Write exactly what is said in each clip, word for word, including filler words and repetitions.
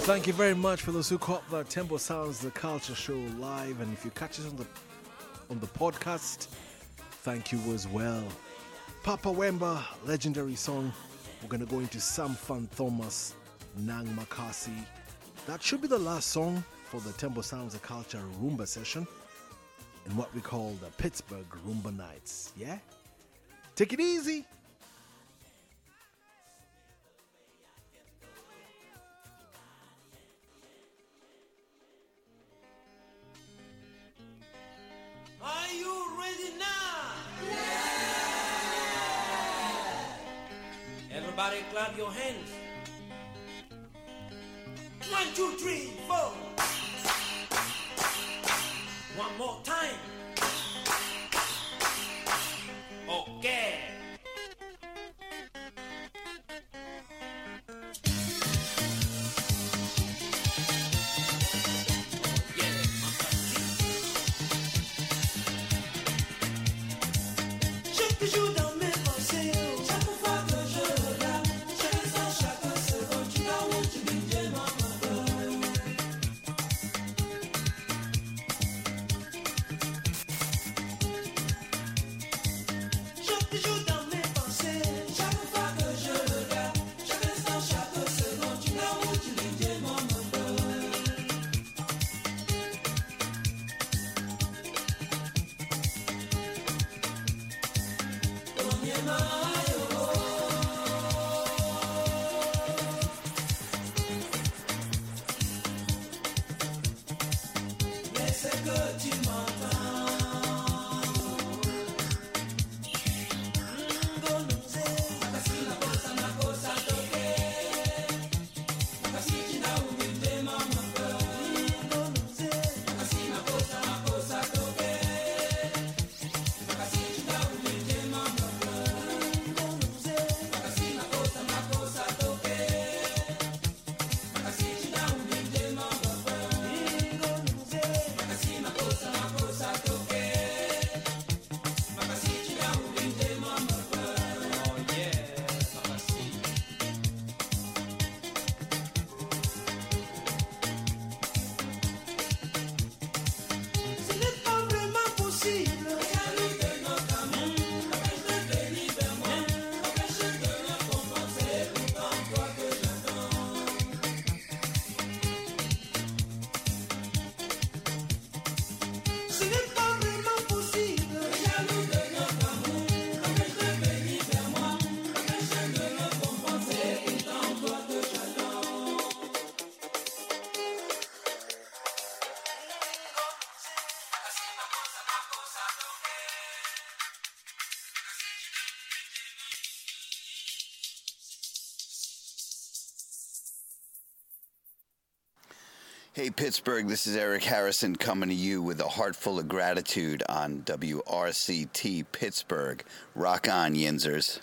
Thank you very much for those who caught the Tempo Sounds, the culture show live. And if you catch us on the on the podcast, thank you as well. Papa Wemba, legendary song. We're going to go into Sam Fan Thomas, Nang Makasi. That should be the last song for the Tempo Sounds, the culture Rumba session in what we call the Pittsburgh Rumba Nights. Yeah? Take it easy. Are you ready now? Yeah! Everybody clap your hands. One, two, three, four. One more time. Okay. Hey Pittsburgh, this is Eric Harrison coming to you with a heart full of gratitude on W R C T Pittsburgh. Rock on, Yinzers.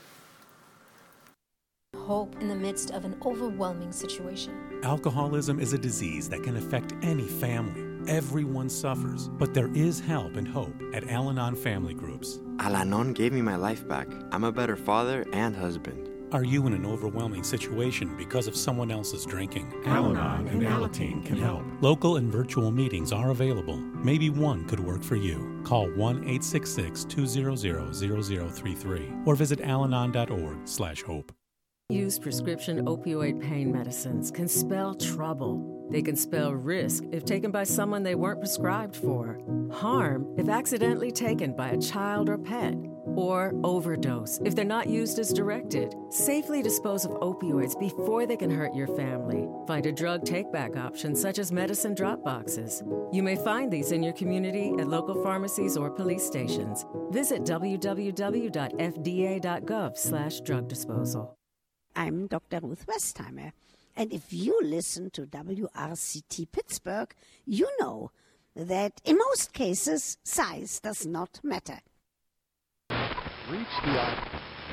Hope in the midst of an overwhelming situation. Alcoholism is a disease that can affect any family. Everyone suffers, but there is help and hope at Al-Anon Family Groups. Al-Anon gave me my life back. I'm a better father and husband. Are you in an overwhelming situation because of someone else's drinking? Al-Anon and Alateen can help. Local and virtual meetings are available. Maybe one could work for you. Call one eight six six, two zero zero, zero zero three three or visit alanon dot org slash hope. Use prescription opioid pain medicines can spell trouble. They can spell risk if taken by someone they weren't prescribed for, harm if accidentally taken by a child or pet, or overdose if they're not used as directed. Safely dispose of opioids before they can hurt your family. Find a drug take-back option such as medicine drop boxes. You may find these in your community at local pharmacies or police stations. Visit w w w dot f d a dot gov slash drug disposal. I'm Doctor Ruth Westheimer, and if you listen to W R C T Pittsburgh, you know that in most cases, size does not matter. Reach the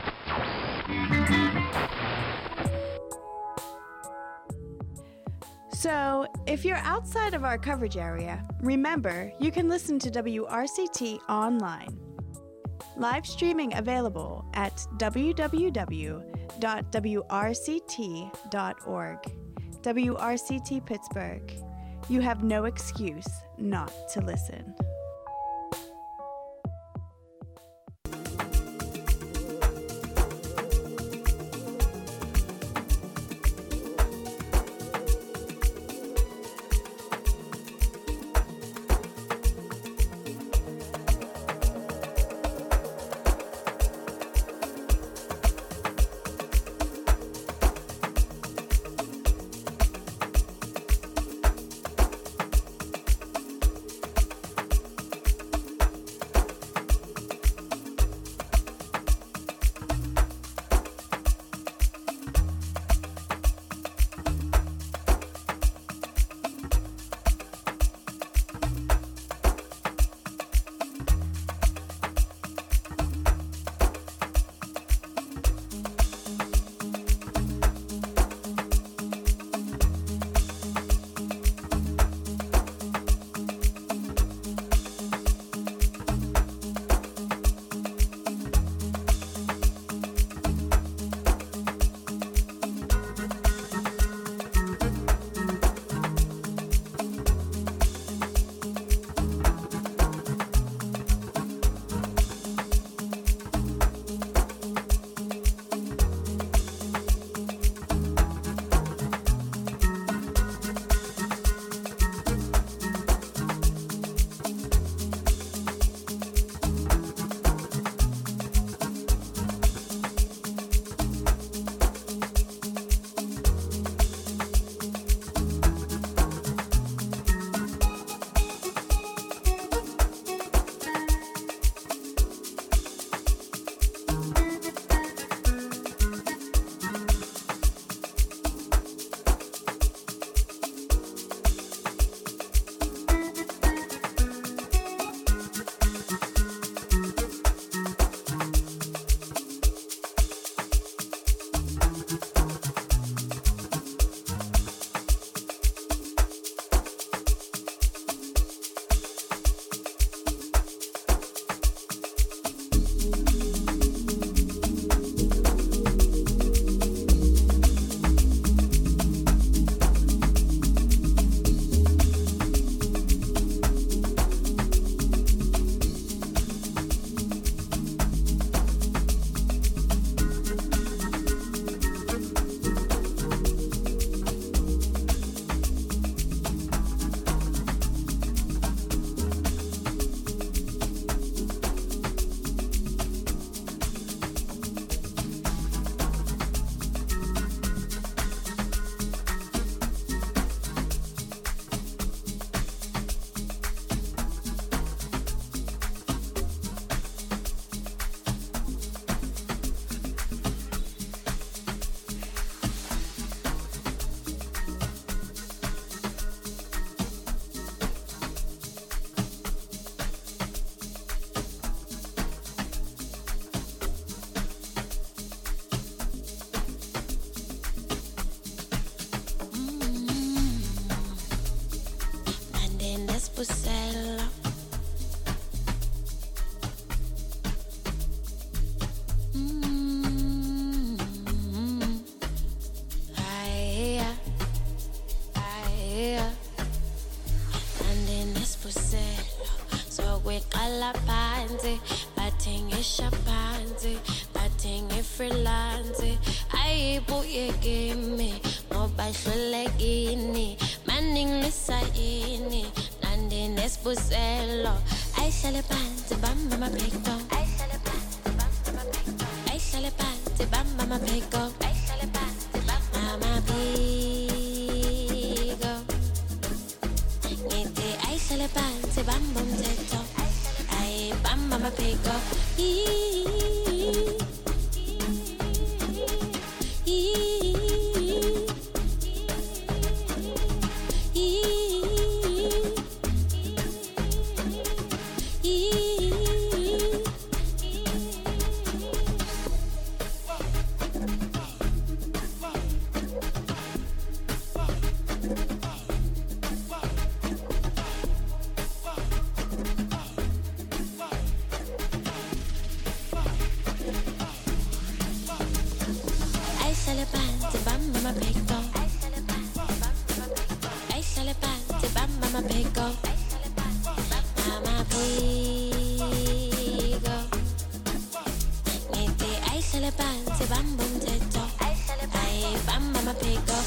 So, if you're outside of our coverage area, remember you can listen to W R C T online. Live streaming available at w w w dot w r c t dot org. W R C T Pittsburgh. You have no excuse not to listen. Pusella. Mm-hmm. Aye, aye. Nandini Pusella. So we kalapanzi, batting ishapanzi, batting freelanzi. Aye, boy, give me mobile shulegini, manning lisaini. Esposelo, I shall a pant, bam, mama, pick up. I shall a pant, bam, mama, pick up. I shall a pant, bam, mama, pick up. I shall a pant, bam, mama, pick up. Nite, I shall a pant, bam, bam, take up. I bam, mama, pick up. pego. Mama pego. Ngithi ayihlale phansi bamba umthetho. Ayi bamba amaphego.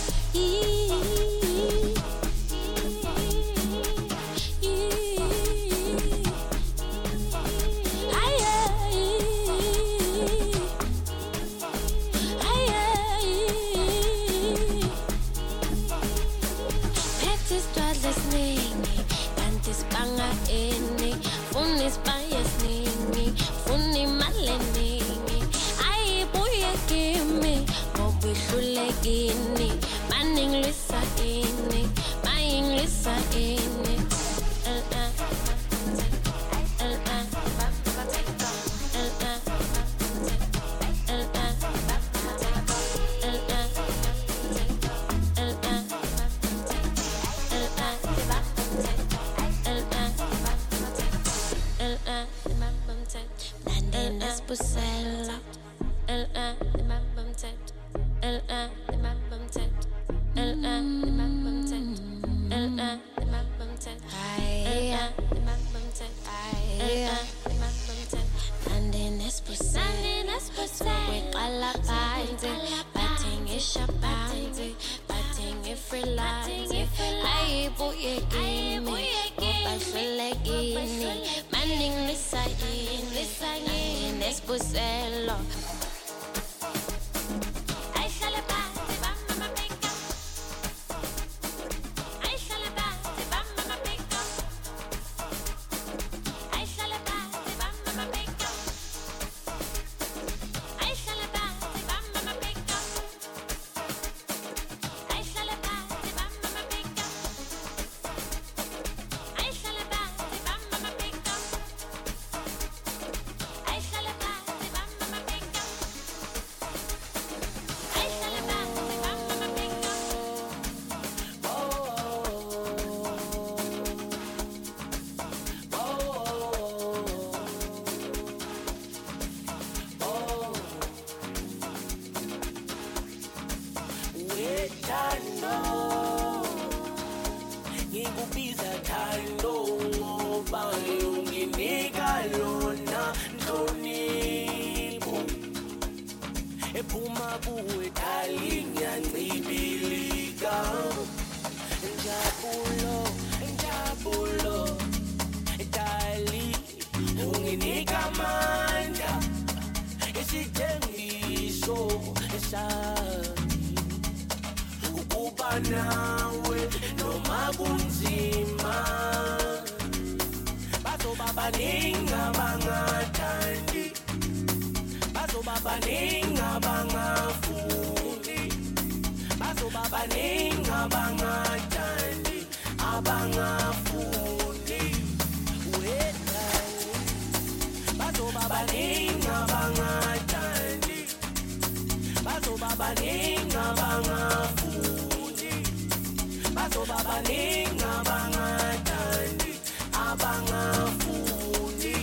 Baningi abangathandi abangafundi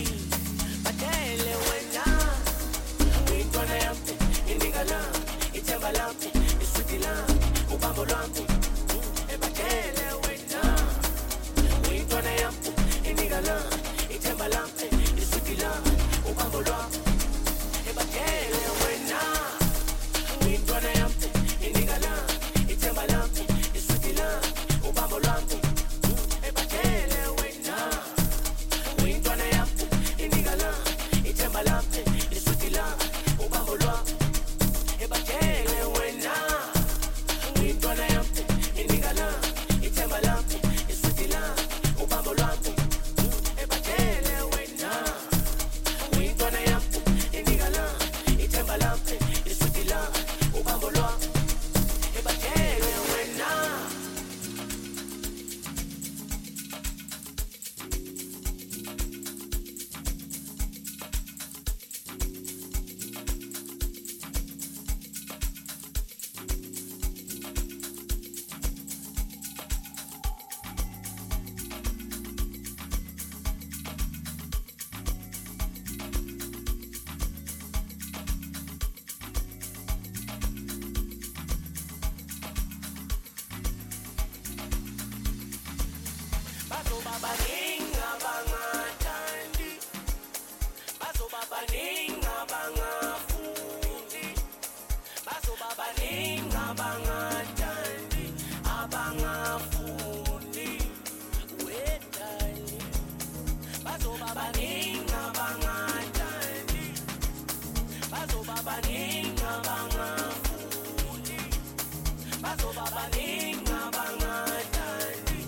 babaning abangathandi, bazoba baning abangafundi, bazoba baning abangathandi, abangafundi. Wedali, bazoba baning abangathandi, bazoba baning abangafundi, bazoba baning abangathandi,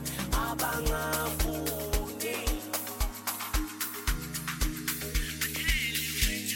abangafundi.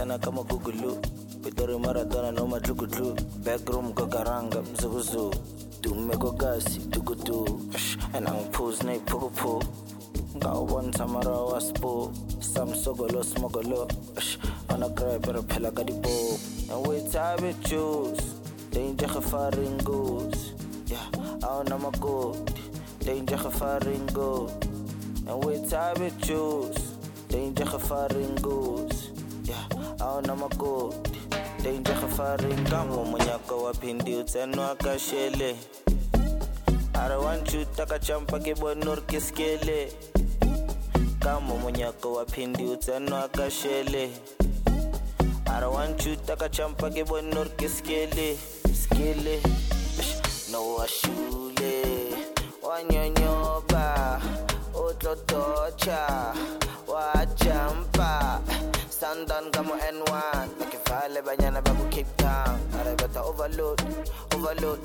sana kama gugulu Pitori Maradona no majugudru Backroom kokaranga mzuguzu Dume kokasi tukutu And ang pose na ipukupu Gawan samara waspo Sam sogolo smogolo Ana cry pero pela kadipo And we type it choose Danger gevaring goes Yeah, I don't know my good Danger gevaring goes And we type it choose Danger gevaring goes Yeah, I don't know my good Danger gevaring Kamo monyaka wapindi utsenwa akashele I don't want you takachampa kibonur kiskele Kamo monyaka wapindi utsenwa akashele I don't want you takachampa kibonur kiskele Skele No ashule Wanyonyoba Otlotocha Wajampa Sandan kamo N one Nakifale banyana babu Cape Town Arabata overload Overload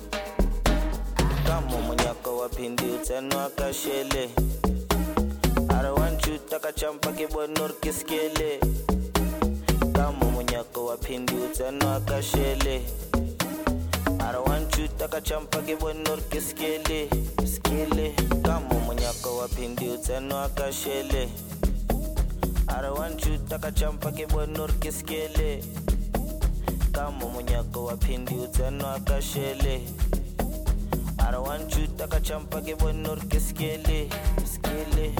Kamo monyaka wapindi utsenwa akashele I don't want you takachampa kibonur kiskele Kamo monyaka wapindi utsenwa akashele I don't want you takachampa kibonur kiskele Skele Kamo monyaka wapindi utsenwa akashele I don't want you takachampa kibonur kiskele Kamo monyaka wapindi utsenwa akashele I don't want you takachampa kibonur kiskele Skele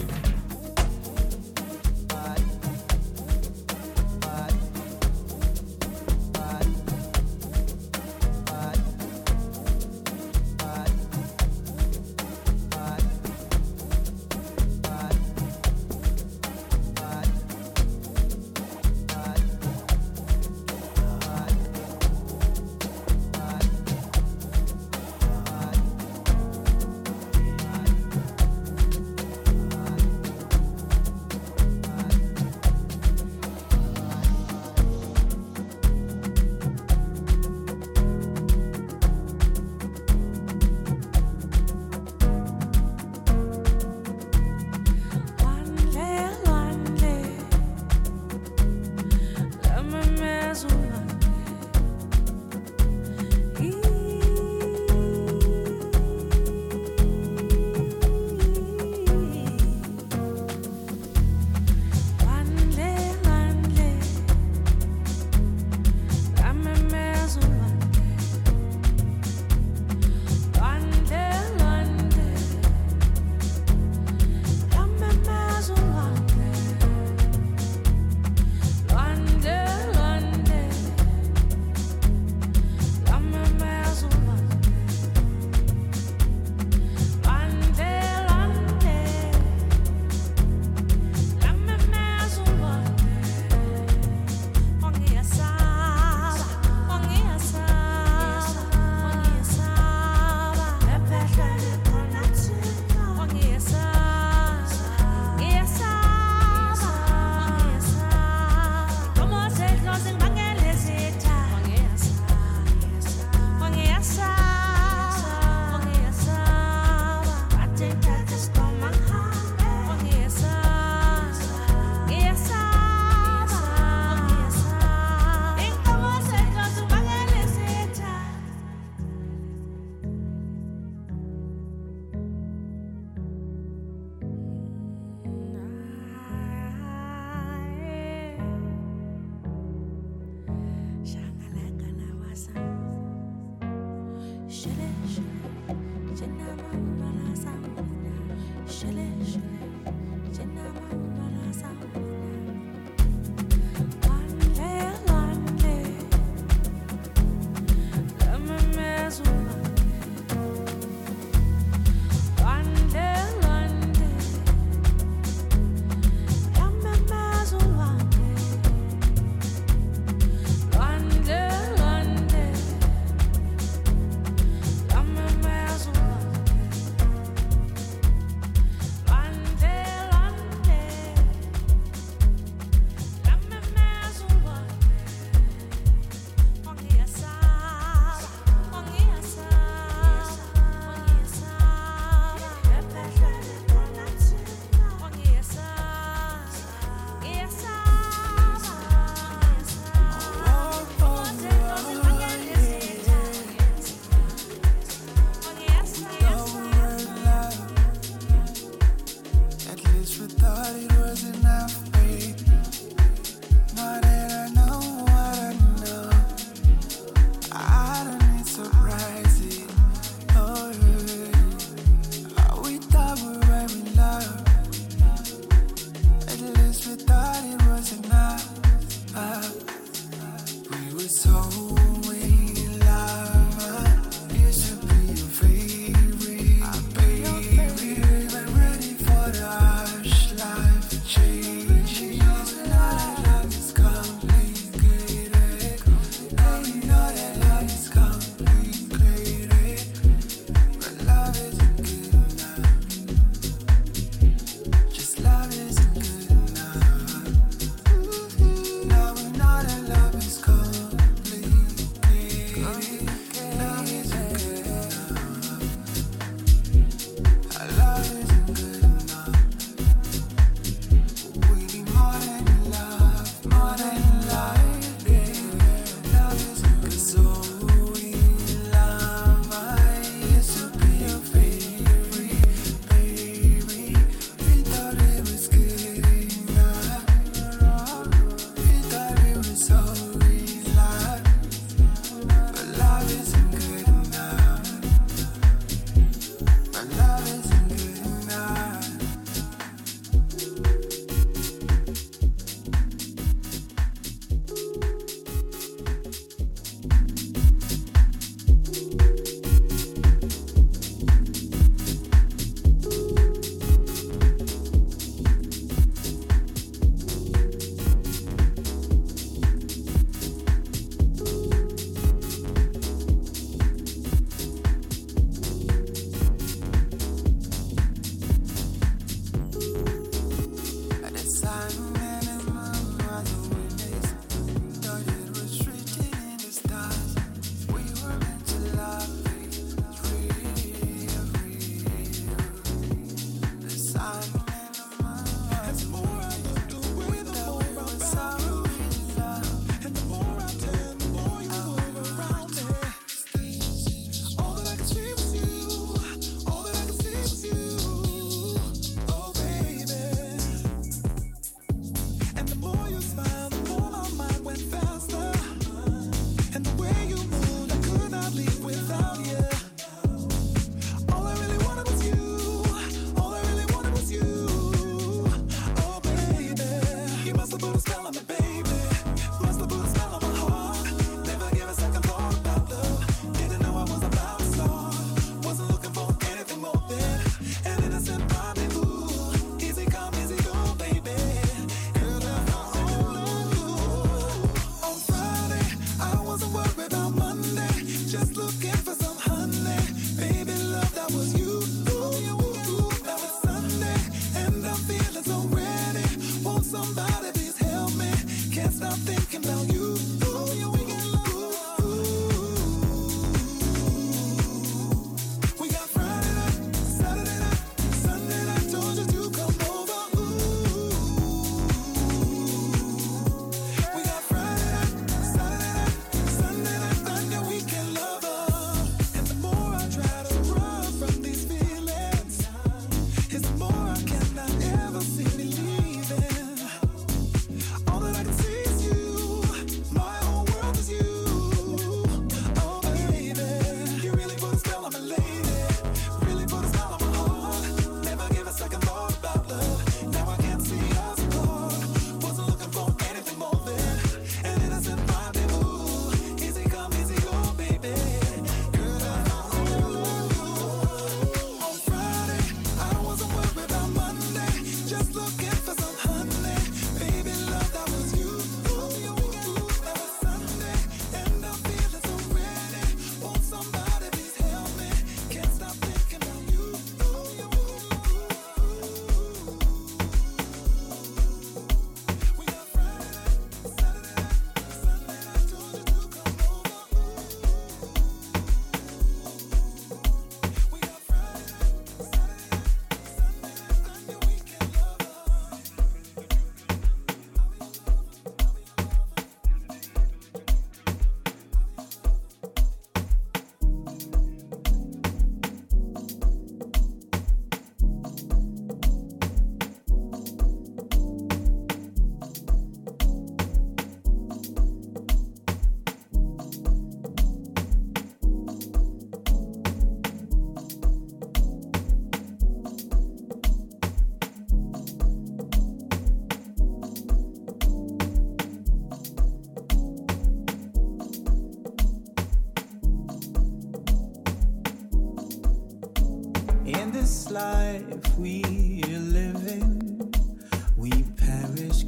this life we are living, we perish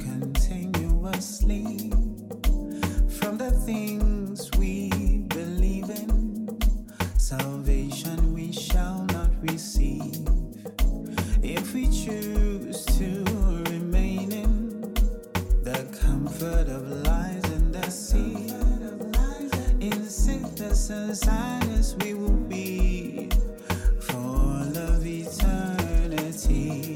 continuously from the things we believe in. Salvation we shall not receive if we choose to remain in the comfort of lies and deceit, in sin. witness and silence we will be for all of eternity.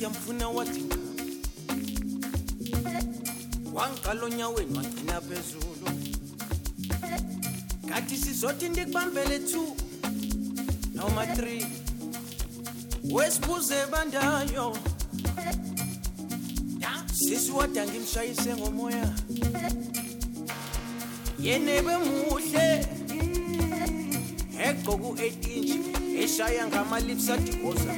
ngiyamfuna wathi wangqala onyaweni wagcina phezulu kathi sizothi ndikubambele two noma three wesibuze bandayo sisi wada ngimshayise ngomoya yenebe muhle egqoku eight inch eshaya ngama-lips adiboza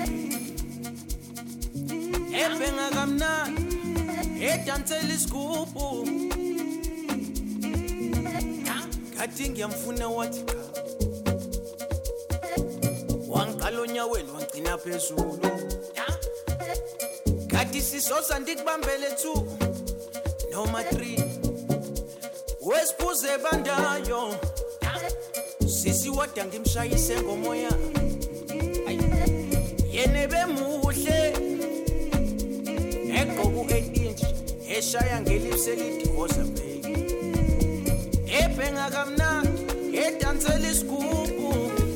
ebhenga kamnandi edansela isigubhu kathi ngiyamfuna wathi wangiqala onyaweni wangcina phezulu kathi sisosa ndikubambele two noma three wesibuze bandayo sisi wada ngimshayise ngomoya yenebe muhle egqoku eight inch eshaya ngelips elidivosa baby ebhenga kamnandi edansela isigubhu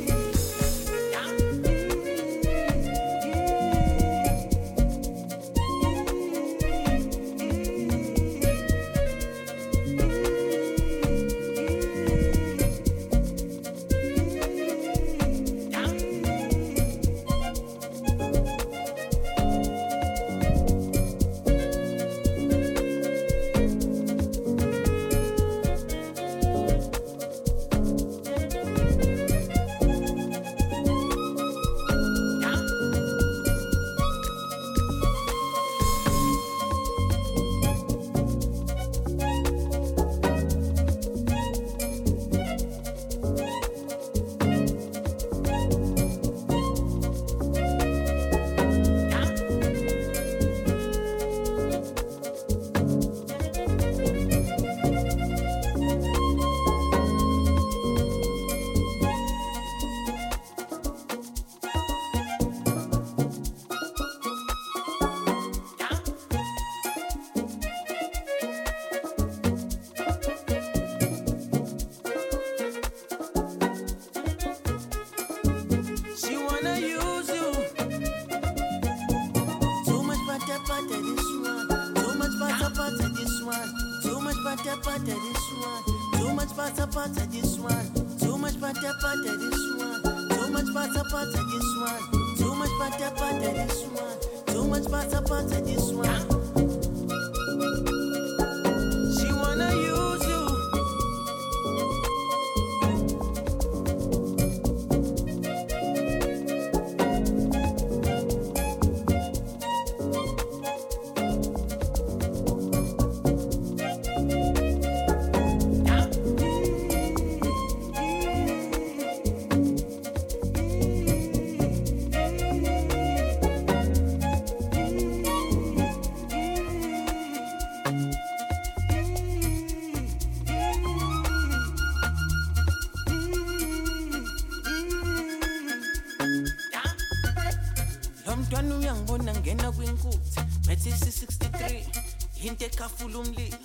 Mntwana uyangibona ngena kwinkuthi methisi sixty-three into ekhafula umlilo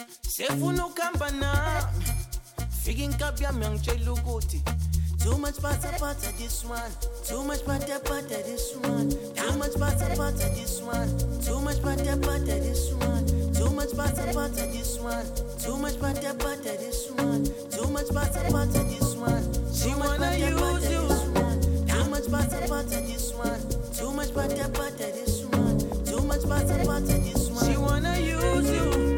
sefuna ukuhamba nami fika inkabi yami yangitshela ukuthi too much butter butter this one too much butter butter this one too much butter butter this one too much butter butter this one too much butter butter this one too much butter butter this one too much butter butter this one she wanna use you too much butter butter this one too much butter butter this one too much butter butter this one she wanna use you.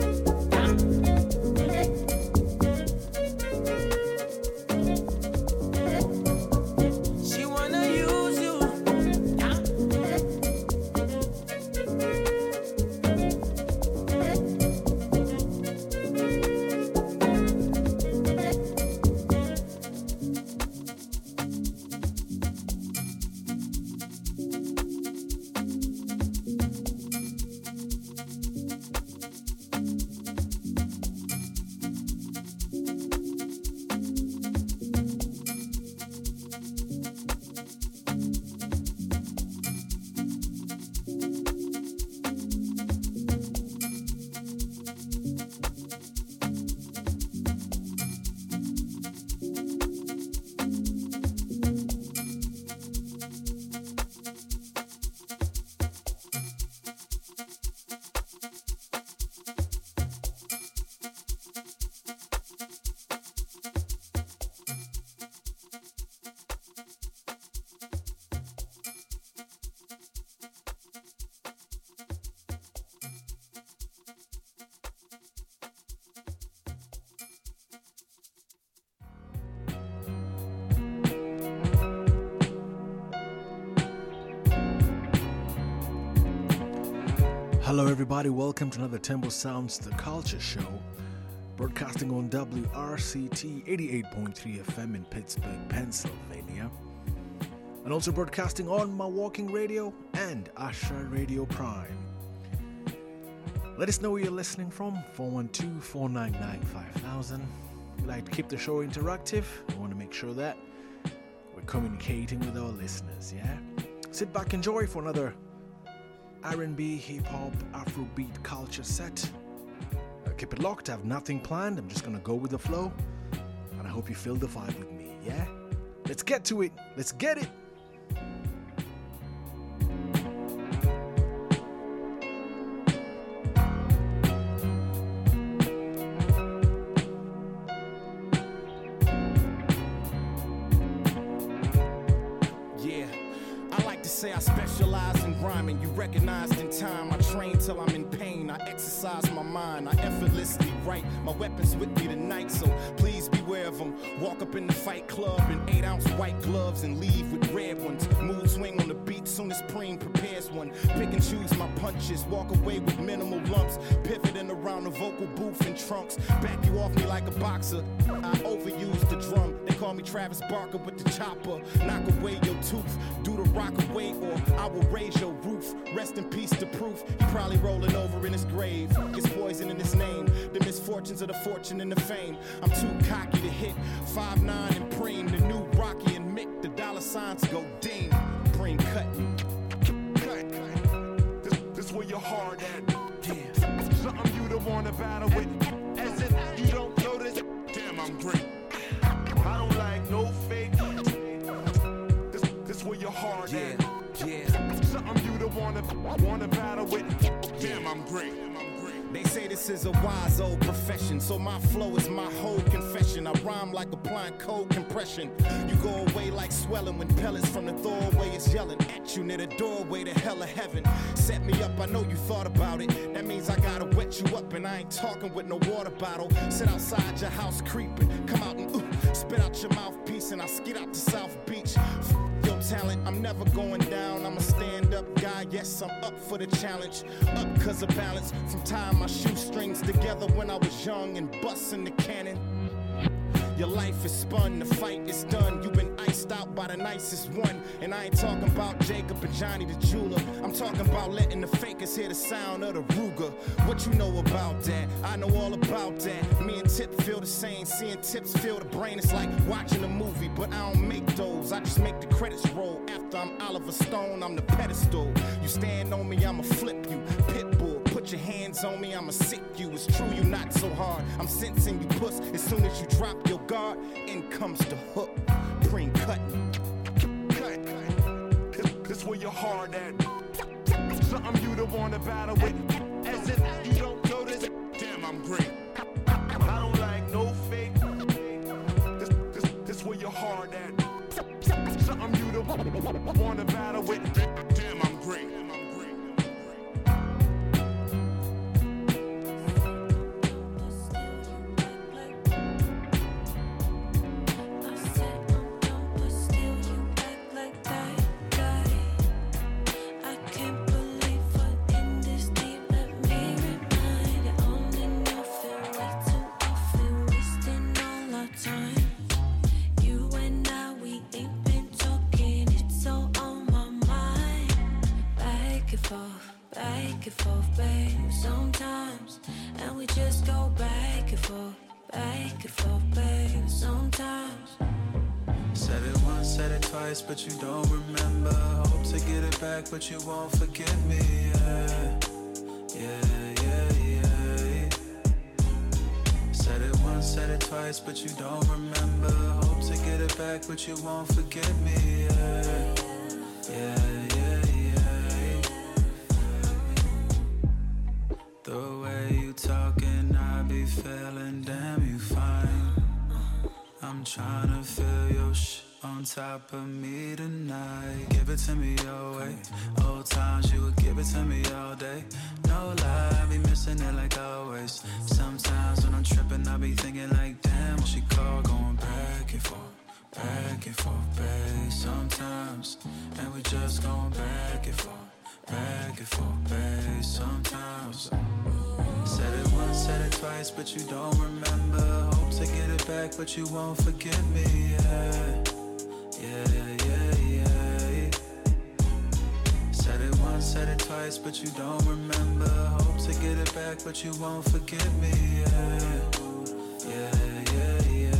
Hello everybody, welcome to another Tempo Sounds The Culture Show, broadcasting on W R C T eighty-eight point three F M in Pittsburgh, Pennsylvania, and also broadcasting on Milwaukee Radio and Asha Radio Prime. Let us know where you're listening from, four one two, four nine nine, five thousand. We like to keep the show interactive. We want to make sure that we're communicating with our listeners, yeah? Sit back, enjoy for another R and B, hip-hop, Afrobeat culture set. Uh, keep it locked, I have nothing planned, I'm just gonna go with the flow, and I hope you feel the vibe with me, yeah? Let's get to it, let's get it! Say I specialize in rhyming, you recognized in time. I train till I'm in pain, I exercise my mind, I effortlessly write. My weapons with me tonight, so please beware of them. Walk up in the fight club in eight ounce white gloves and leave with red ones. Mood swing on the beat soon as Preem prepares one. Pick and choose my punches, walk away with minimal lumps. Pivoting around the vocal booth in trunks. Back you off me like a boxer, I overuse the drum. They call me Travis Barker with the chopper. Knock away your tooth, do the rock away, or I will raise your roof. Rest in peace to Proof. He probably rolling over in his grave. It's poison in his name. The misfortunes of the fortune and the fame. I'm too cocky to hit. five nine and Preem. The new Rocky and Mick. The dollar signs go ding. Preem cutting. Cut. This, this where your heart at. Yeah. Something you don't wanna battle with. As if you don't know this. Damn, I'm great. I don't like no fake. This, this where your heart yeah. at. Yeah. Something you don't wanna wanna battle with. Damn, I'm great. They say this is a wise old profession, so my flow is my whole confession. I rhyme like applying cold compression. You go away like swelling when pellets from the throwaway is yelling at you near the doorway to hell or heaven. Set me up, I know you thought about it. That means I gotta wet you up, and I ain't talking with no water bottle. Sit outside your house creeping, come out and ooh, spit out your mouthpiece, and I skid out to South Beach. Your talent, I'm never going down. I'm a stand-up guy, yes, I'm up for the challenge. Up cause of balance, from time my shoestrings together when I was young and busting the cannon. Your life is spun, the fight is done. You've been iced out by the nicest one. And I ain't talking about Jacob and Johnny the jeweler. I'm talking about letting the fakers hear the sound of the Ruger. What you know about that? I know all about that. Me and Tip feel the same. Seeing Tips feel the brain. It's like watching a movie, but I don't make those. I just make the credits roll. After I'm Oliver Stone, I'm the pedestal. You stand on me, I'ma flip you. Pitbull. Put your hands on me, I'ma sick you. It's true, you not so hard. I'm sensing you puss. As soon as you drop your guard, in comes the hook. Preem cutting. Cut. This, this where your heart at. Something you don't wanna battle with. As if you don't know this. Damn, I'm great. I don't like no fake. This, this, this where your heart at. Something you don't wanna battle with. Damn, I'm great. But you don't remember. Hope to get it back, but you won't forgive me. Yeah, yeah, yeah, yeah. Said it once, said it twice, but you don't remember. Hope to get it back, but you won't forgive me. Yeah, yeah, yeah, yeah. The way you talking, I be feeling damn you fine. I'm trying to feel your shit on top of me tonight. Give it to me your way. Old times you would give it to me all day. No lie, I be missing it like always. Sometimes when I'm tripping, I be thinking like, damn, what she call, going back and forth, back and forth, babe. Sometimes, and we just going back and forth, back and forth, babe, sometimes. Said it once, said it twice, but you don't remember. Hope to get it back, but you won't forget me, yeah. Yeah, yeah, yeah. Said it once, said it twice, but you don't remember. Hope to get it back, but you won't forget me, yeah. Yeah, yeah, yeah.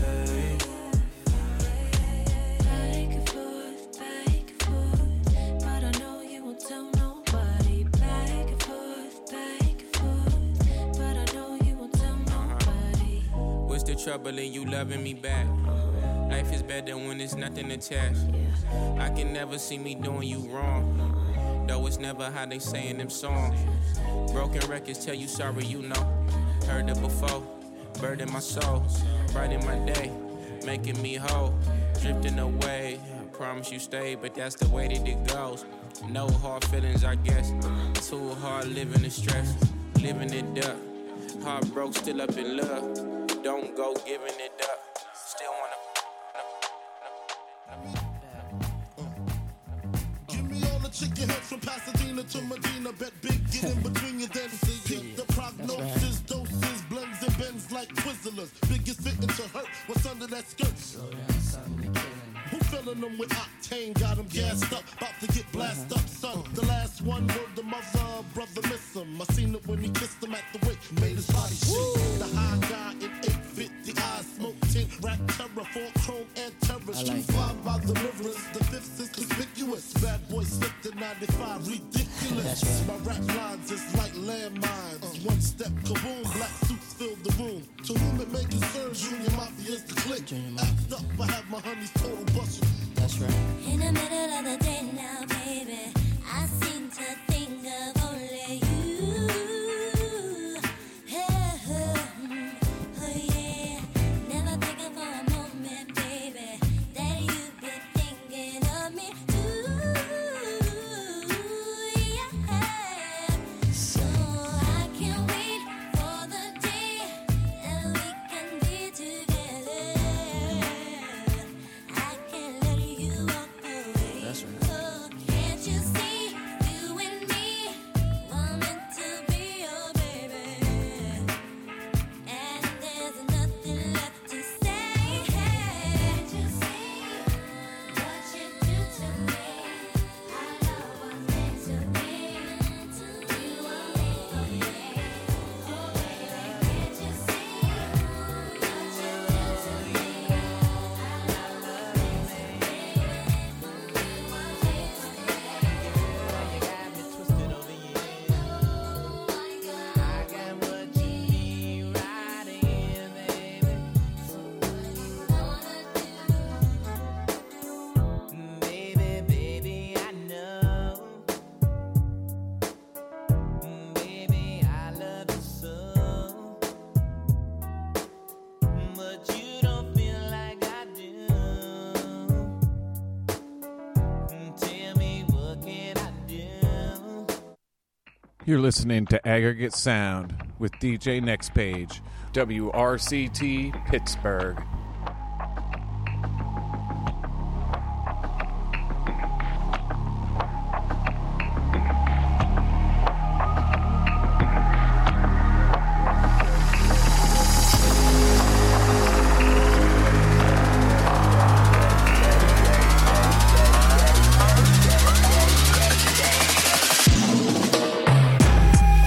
Back and forth, back and forth, but I know you won't tell nobody. Back and forth, back and forth, but I know you won't tell nobody. What's the trouble in you loving me back? Life is better when there's nothing attached. I can never see me doing you wrong, though it's never how they say in them songs. Broken records tell you sorry, you know. Heard it before, bird in my soul, bright in my day, making me whole. Drifting away, I promise you stay, but that's the way that it goes. No hard feelings, I guess. Too hard living the stress, living it up. Heart broke, still up in love. Don't go giving it up. Still wanna. Chicken heads from Pasadena to Medina. Bet big, get in between you then. Get the prognosis, doses, blends and bends like Twizzlers. Biggest fitting to hurt, what's under that skirt? Who filling them with octane? Got them gassed up, about to get blasted up, son. The last one word the mother, brother miss him. I seen it when he kissed him at the wake, made his body shake. The high guy in eight fifty eyes, smoke tint, rap terror, four chrome and terror. Street five by the rivers, the fifth is conspicuous. Bad boy slipped in ninety-five, ridiculous. My rap lines is like landmines. One step, kaboom, black suits fill the room. To whom it may concern, Junior Mafia is the click. Act up, I have my honey's total busted. That's right. In the middle of the day now, baby, I seem to think of only you. Oh, oh yeah. Never thinking for a moment, baby, that you've been thinking of me too. Yeah. So I can't wait for the day that we can be together. I can't let you walk away. That's right. Oh, can't you see you and me were meant to be your baby? And there's nothing left to say. Can't you see what you do to me? I know what's meant to be. You and me, oh yeah, oh baby. Can't you see what you do to me? I know what's meant to be. Baby, baby, I know. Baby, I love you so. But you don't feel like I do. Tell me, what can I do? You're listening to Aggregate Sound with D J Next Page, W R C T Pittsburgh.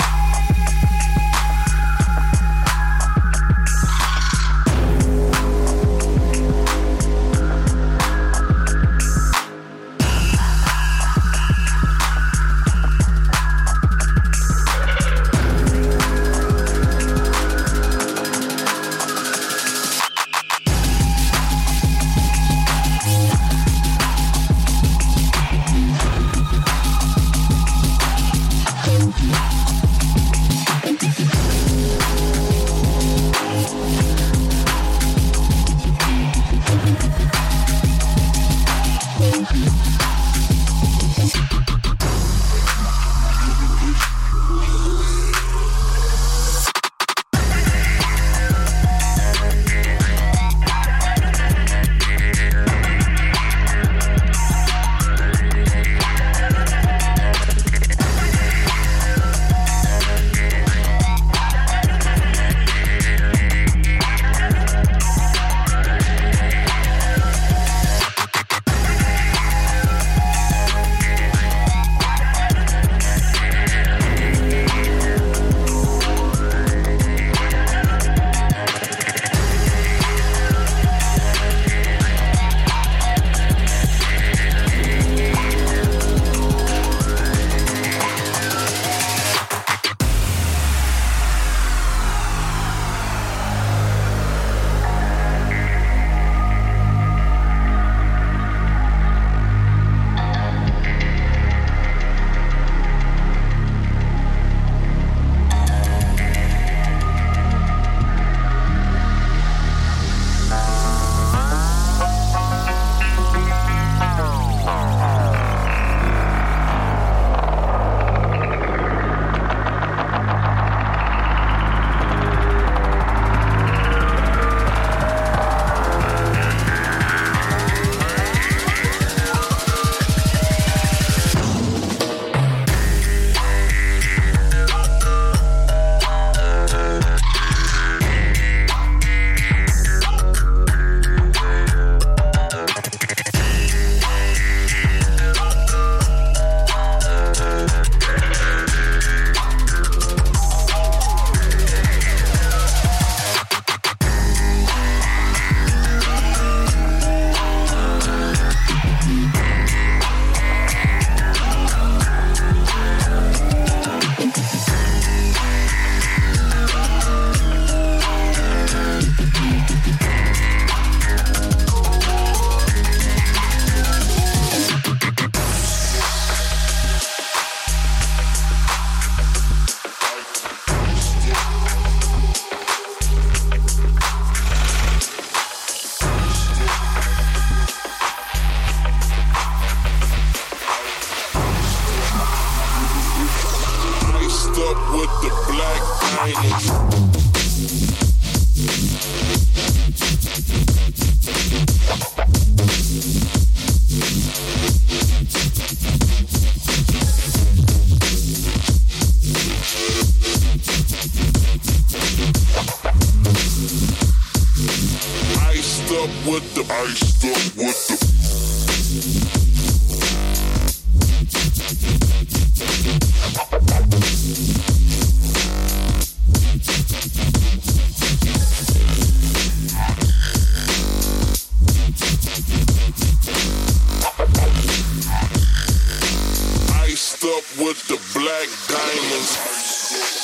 Thank up with the black diamonds. Iced up with the, iced up with the. Iced up with the black diamonds.